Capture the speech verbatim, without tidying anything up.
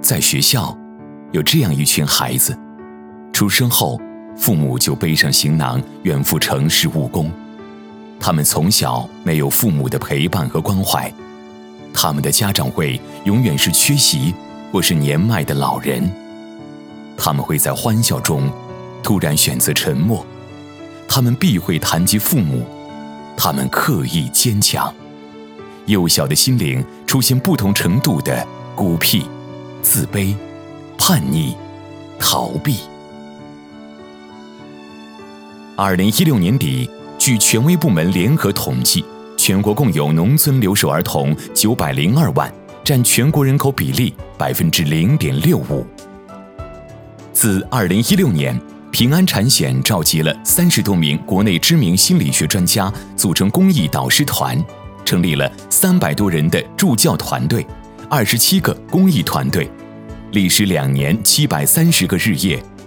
在学校，有这样一群孩子，出生后，父母就背上行囊远赴城市务工。他们从小没有父母的陪伴和关怀，他们的家长会永远是缺席或是年迈的老人。他们会在欢笑中突然选择沉默，他们避讳谈及父母，他们刻意坚强。幼小的心灵出现不同程度的孤僻、自卑、叛逆、逃避。二零一六年底，据权威部门联合统计，全国共有农村留守儿童九百零二万，占全国人口比例百分之零点六五。自二零一六年，平安产险召集了三十多名国内知名心理学专家，组成公益导师团，成立了三百多人的助教团队，二十七个公益团队，历时两年七百三十个日夜，